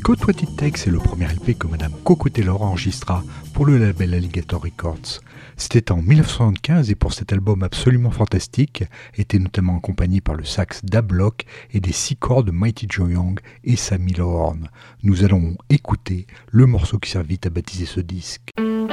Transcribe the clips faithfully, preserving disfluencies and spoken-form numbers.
Code What It Takes est le premier L P que Madame Coco Taylor enregistra pour le label Alligator Records. C'était en dix-neuf cent soixante-quinze et pour cet album absolument fantastique, était notamment accompagné par le sax d'Ab Block et des six cordes de Mighty Joe Young et Sammy Lorne. Nous allons écouter le morceau qui servit à baptiser ce disque.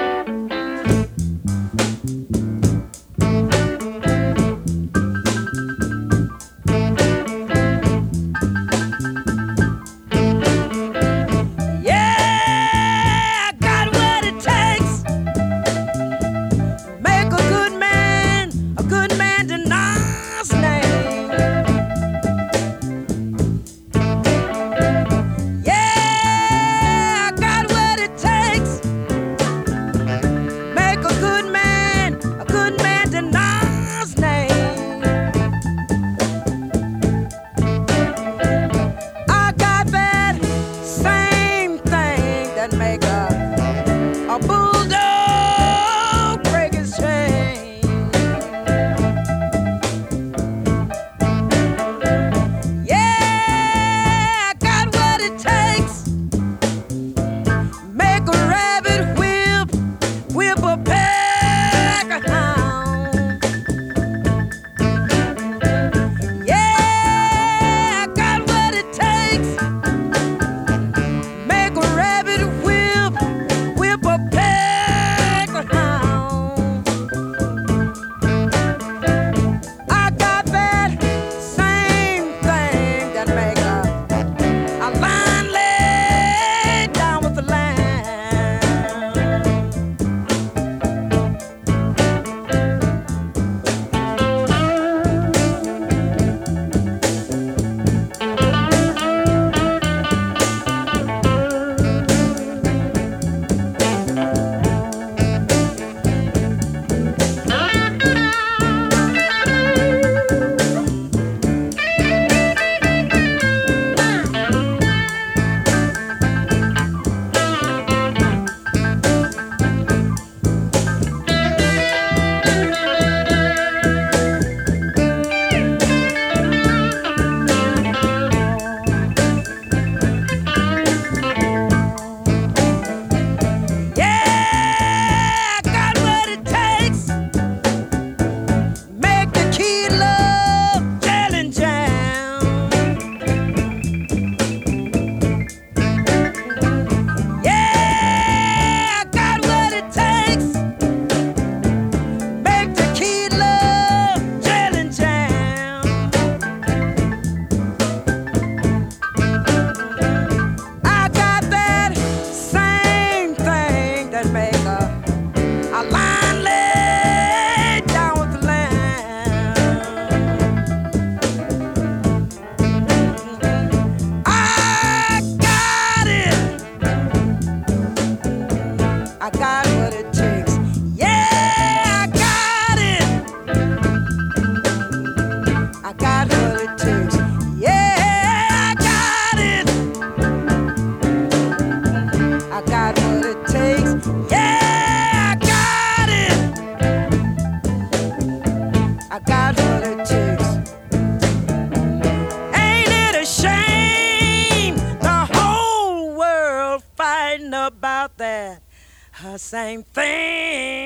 Same thing.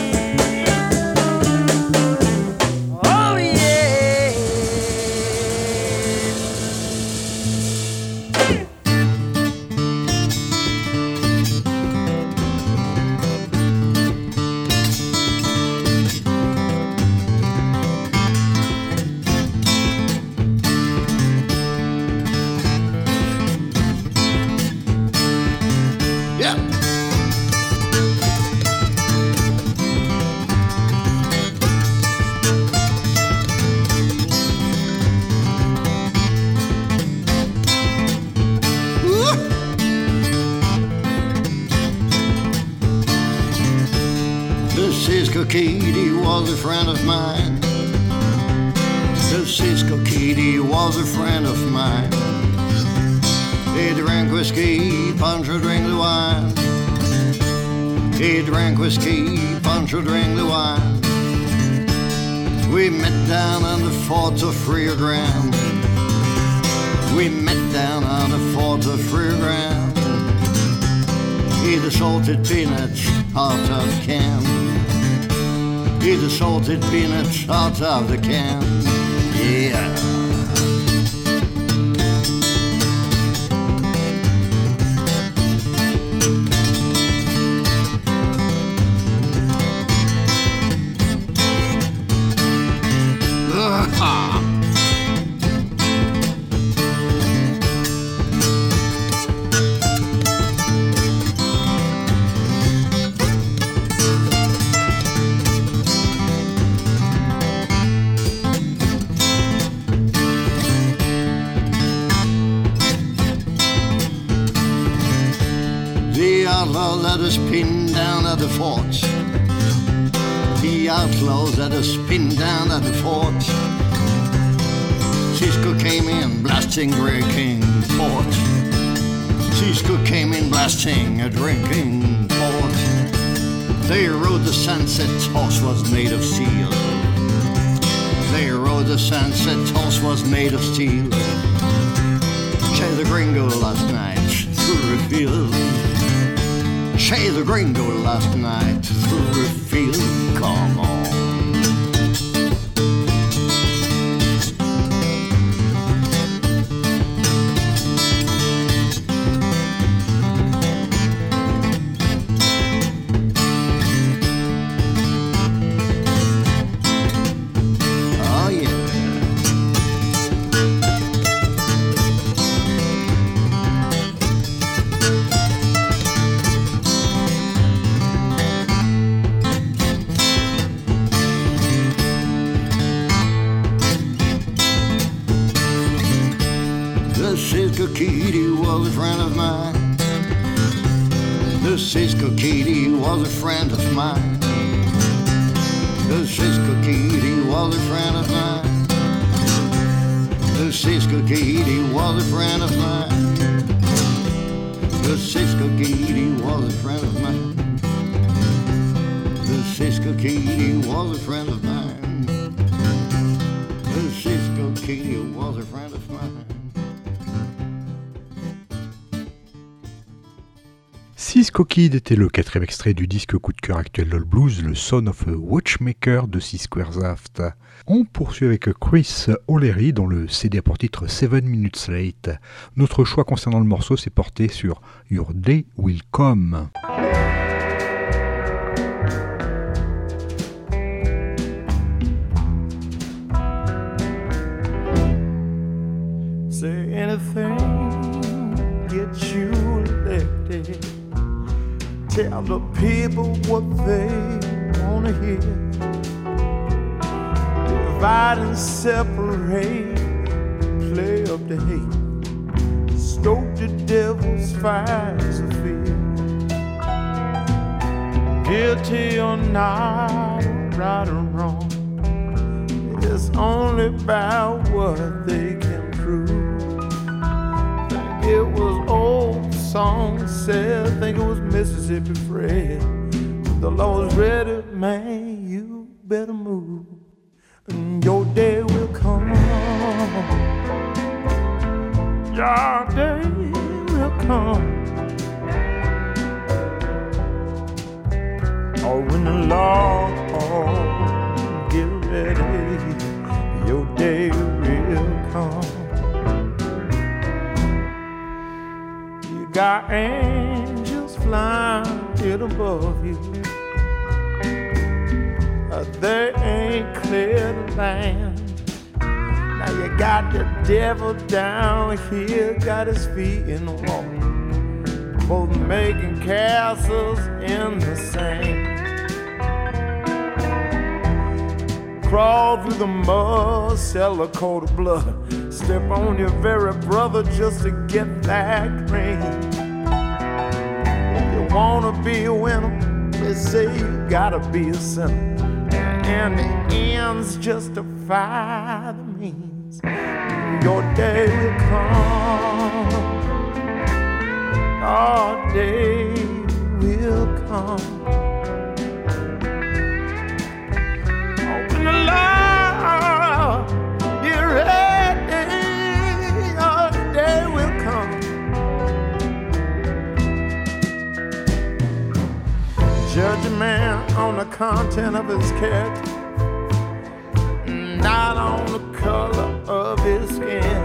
Katie was a friend of mine. The Cisco Katie was a friend of mine. He drank whiskey, Pancho drank the wine. He drank whiskey, Pancho drank the wine. We met down on the Fort of Rio Grande. We met down on the fourth of Free Ground. Eat the salted peanuts out of the can. Eat the salted peanuts out of the can. Yeah. Let us pin down at the fort. The outlaws let us pin down at the fort. Cisco came in blasting, breaking port. Cisco came in blasting, a drinking port. They rode the sunset, horse was made of steel. They rode the sunset, horse was made of steel. Chased the gringo last night through the field. Chased the gringo last night through the field. Come on. Oh yeah. Cisco Kitty was a friend of mine. The Cisco Kitty was a friend of mine. The Cisco Kitty was a friend of mine. The Cisco Kitty was a friend of mine. The Cisco Kitty was a friend of mine. The Cisco Kitty was a friend of mine. The Cisco Kitty was a friend of mine. Cisco Kid était le quatrième extrait du disque coup de cœur actuel d'All Blues, le Son of a Watchmaker de Six Squares Aft. On poursuit avec Chris O'Leary dont le C D a pour titre Seven Minutes Late. Notre choix concernant le morceau s'est porté sur Your Day Will Come. Say anything, get you elected. Tell the people what they want to hear. Divide and separate, play up the hate. Stoke the devil's fires of fear. Guilty or not, right or wrong, it's only about what they can prove. Think it was old song said, think it was Mississippi Fred. The Lord's ready, man, you better move, and your day will come. Your day will come. Oh, when the Lord get ready, your day will come. Got angels flying here above you. Uh, they ain't clear the land. Now you got the devil down here, got his feet in the water, both making castles in the sand. Crawl through the mud, sell a coat of blood, step on your very brother just to get that cream. If you wanna be a winner, they say you gotta be a sinner, and the ends justify the means. Your day will come, our day will come. Open the Lord, you're ready, your Judge a man on the content of his character, not on the color of his skin.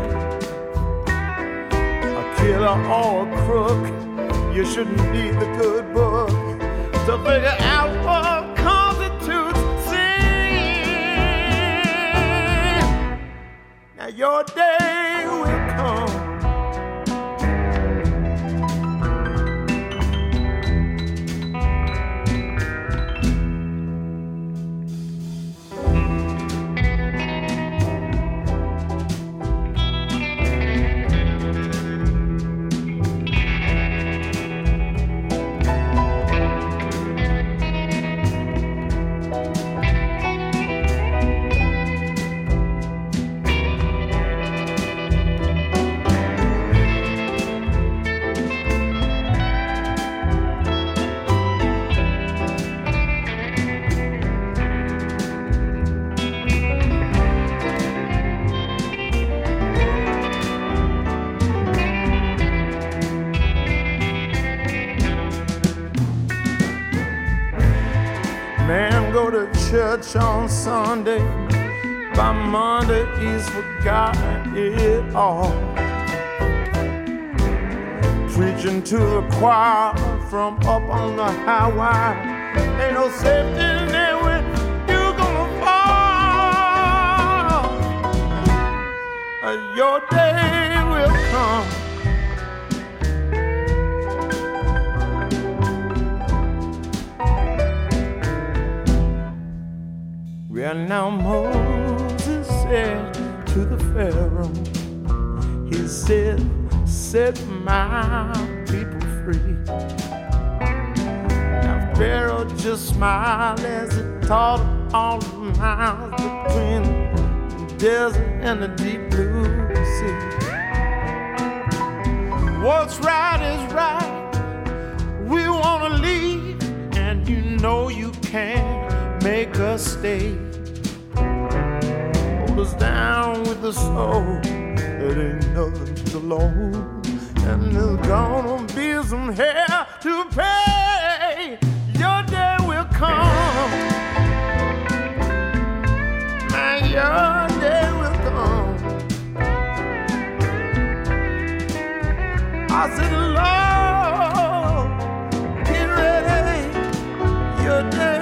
A killer or a crook, you shouldn't need the good book to figure out what constitutes sin. Now your day will come. Church on Sunday, by Monday he's forgotten it all. Preaching to the choir from up on the highway, ain't no safety in there when you're gonna fall. Uh, your day will come. Well, now Moses said to the Pharaoh, he said, set my people free. Now Pharaoh just smiled as he thought of all the miles between the desert and the deep blue sea. What's right is right, we wanna leave, and you know you can't make us stay. Hold us down with the soul, it ain't nothing to load, and there's gonna be some hell to pay. Your day will come, man, your day will come. I said, Lord, get ready, your day.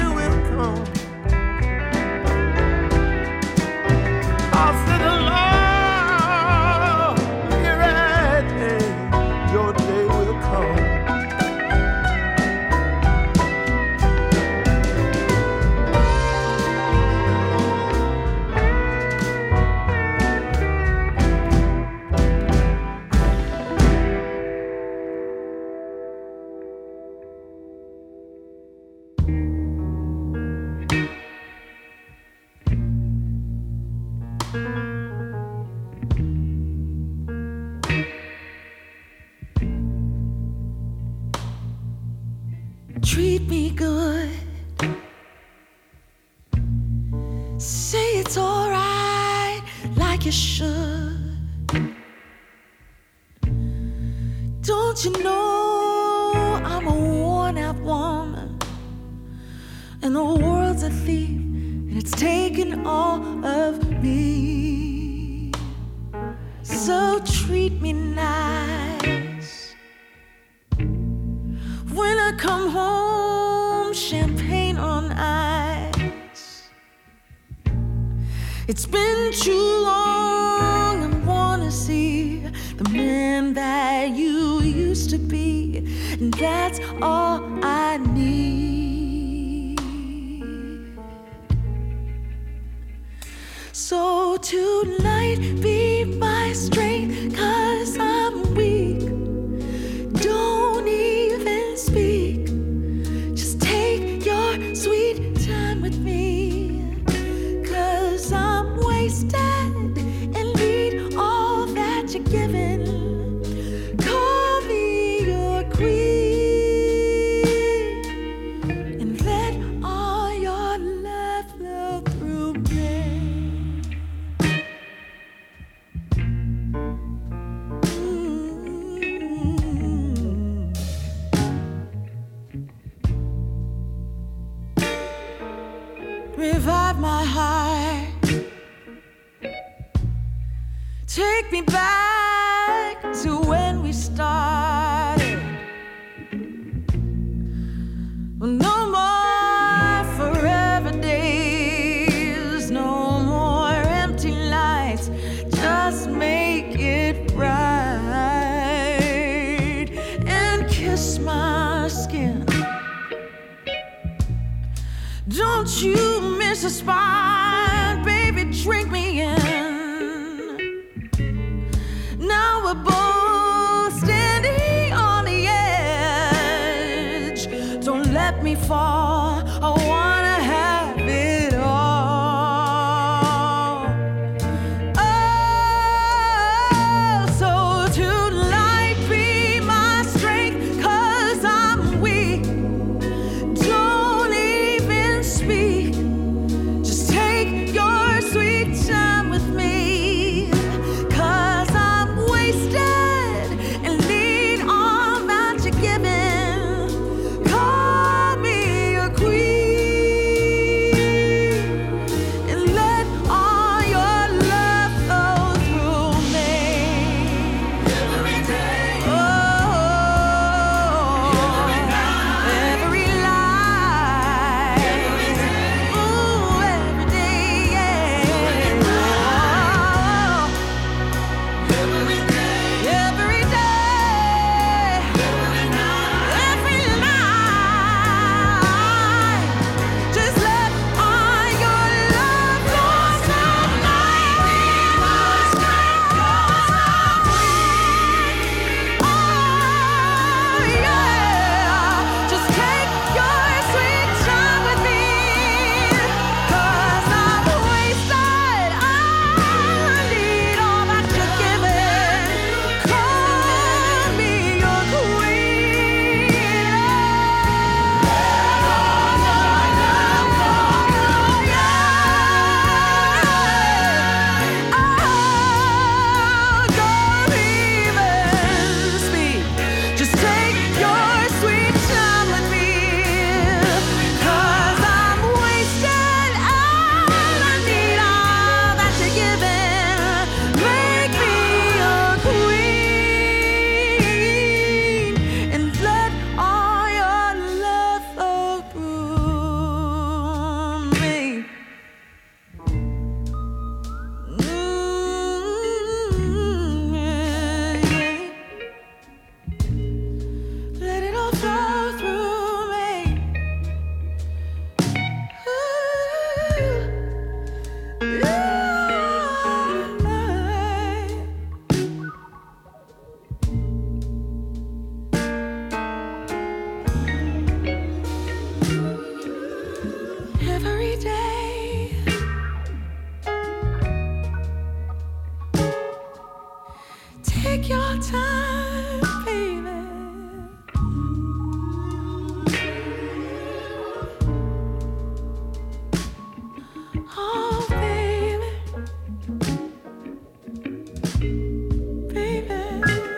Treat me good. Say it's alright, like you should. Don't you know I'm a worn-out woman, and the world's a thief, and it's taken all of me. So treat me nice. When I come home, champagne on ice. It's been too long, I wanna see the man that you used to be, and that's all I need. So tonight be my strength, 'cause I'm weak. Don't even speak, just take your sweet time with me, 'cause I'm wasted and need all that you're giving. Call me your queen and let all your love flow through me. revive my heart, take me back to when we started. No more forever days, no more empty nights, just make it right and kiss my skin. Don't you miss a spot, baby, drink me in. Now we're both standing on the edge. Don't let me fall, I wanna have it all. Oh, so tonight be my strength, 'cause I'm weak. Don't even speak, just take your sweet time with me, 'cause I'm wasted and need all that you're giving. Call me your queen and let all your love flow through me. Every day, oh, every night, every life, every day, ooh, every day, yeah. Oh, every day, every day, every night, every night. Just let all your love flow through me. Oh, yeah. Just take your sweet time with me, 'cause I'm wasted. I need all that you're giving. Call me your queen. Oh, don't even speak, just take your sweet time with me, 'cause I'm wasted and I need all that you're giving. Make me your queen and let all your love flow through me. Mm, yeah, yeah. Let it all flow through me. Ooh, yeah. Every day, take your time, baby. Oh, baby, baby.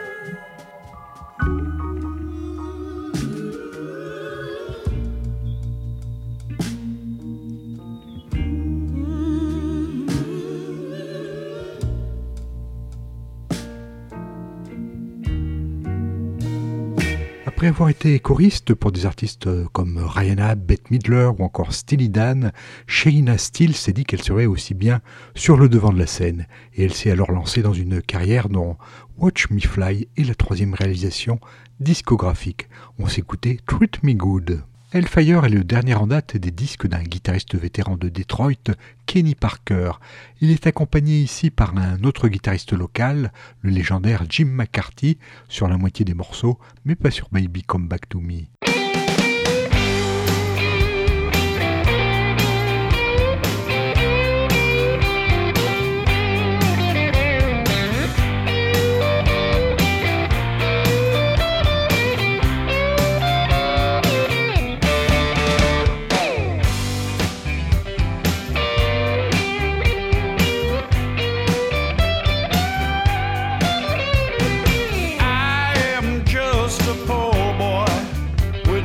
Après avoir été choriste pour des artistes comme Rihanna, Bette Midler ou encore Steely Dan, Sherina Steele s'est dit qu'elle serait aussi bien sur le devant de la scène, et elle s'est alors lancée dans une carrière dont Watch Me Fly est la troisième réalisation discographique. On s'écoutait Treat Me Good. Hellfire est le dernier en date des disques d'un guitariste vétéran de Detroit, Kenny Parker. Il est accompagné ici par un autre guitariste local, le légendaire Jim McCarthy, sur la moitié des morceaux, mais pas sur Baby Come Back to Me. I am just a poor boy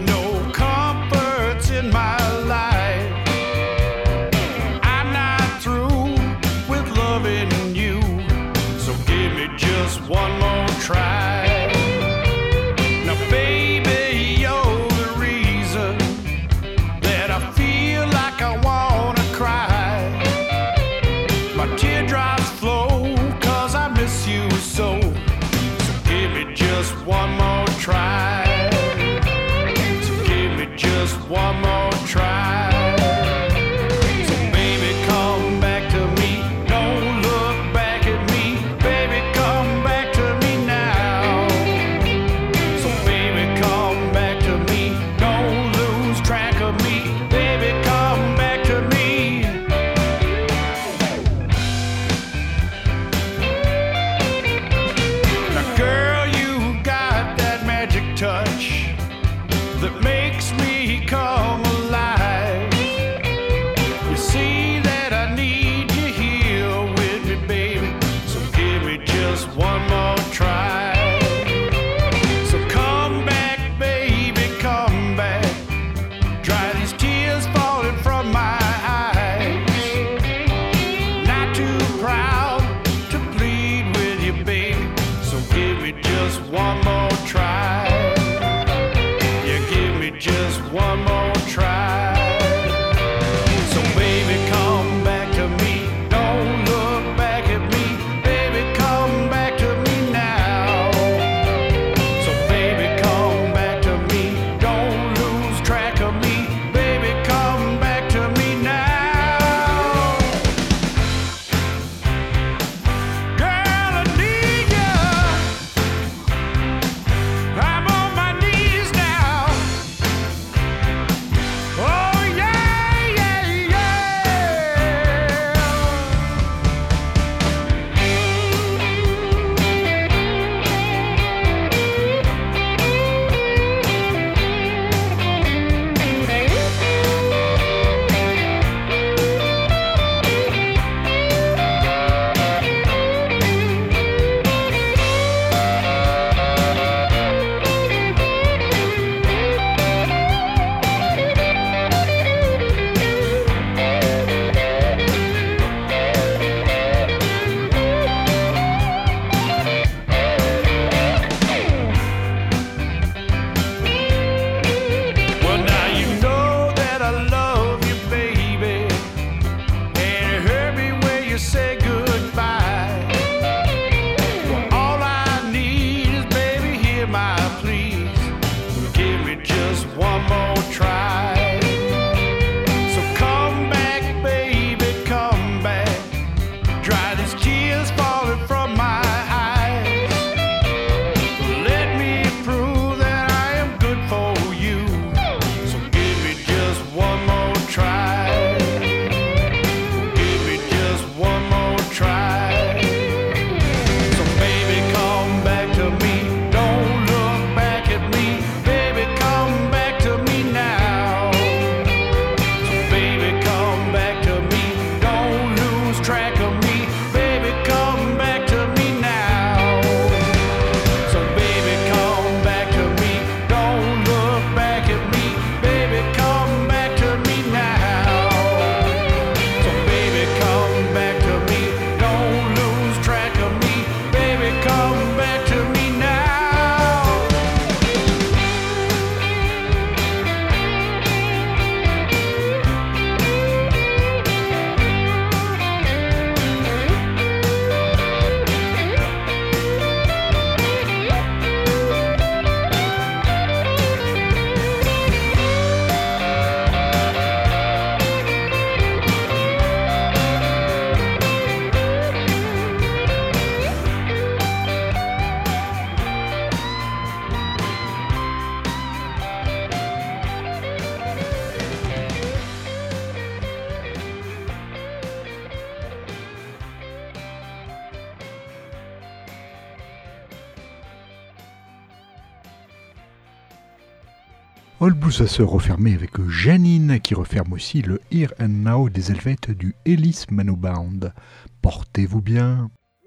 All Blues va se refermer avec Janine qui referme aussi le Here and Now des Helvètes du Ellis Mano Band. Portez-vous bien.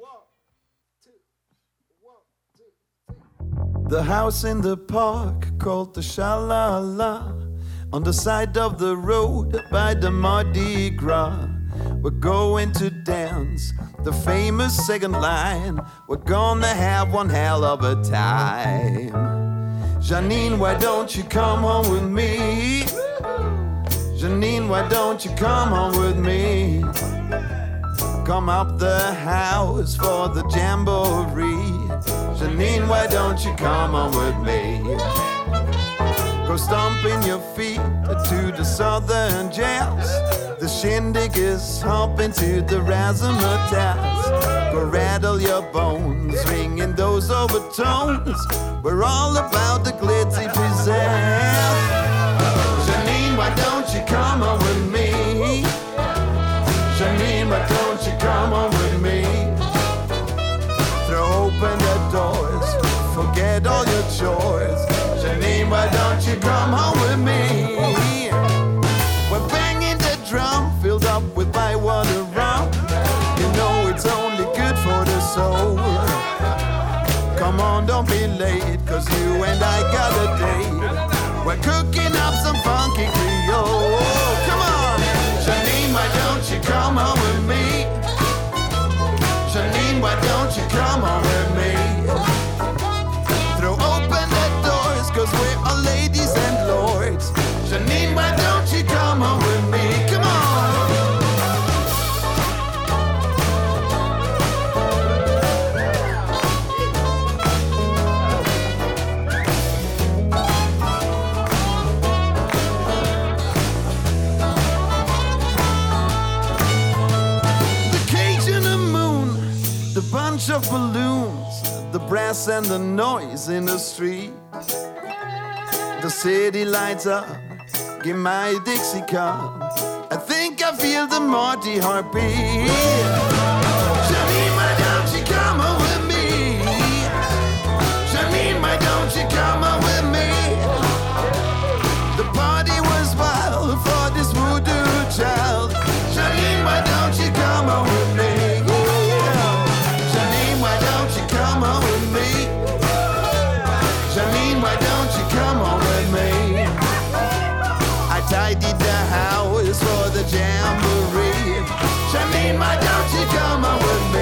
The house in the park called the Shalala, on the side of the road by the Mardi Gras. We're going to dance the famous second line. We're gonna have one hell of a time. Janine, why don't you come home with me? Janine, why don't you come home with me? Come up the house for the jamboree. Janine, why don't you come on with me? Go stomping your feet to the southern jazz. The shindig is hopping to the razzmatazz. Go rattle your bones, ringing those overtones. We're all about the glitzy pizzazz. Janine, why don't you come on with me? Janine, why don't you come on with me? Throw open the doors, forget all your chores. Janine, why don't you come home with me? We're banging the drum, filled up with Bywater rum. You know it's only good for the soul. Come on, don't be late, cause you and I got a date. We're cooking up some funky Creole. Come on, Janine, why don't you come home with me? Janine, why don't you come home with me? Throw open the doors, cause we're all ladies and lords. Janine, why don't you come home with me? Come on! Bunch of balloons, the brass and the noise in the street. The city lights up, give my Dixie cup. I think I feel the Marty heartbeat. Janine, why don't you come on with me? Janine, why don't you come on with me? The party was wild for this voodoo child. Janine, why don't you come on with me? Come on with me. Janine, why don't you come on with me? I tidied the house for the jamboree. Janine, why don't you come on with me?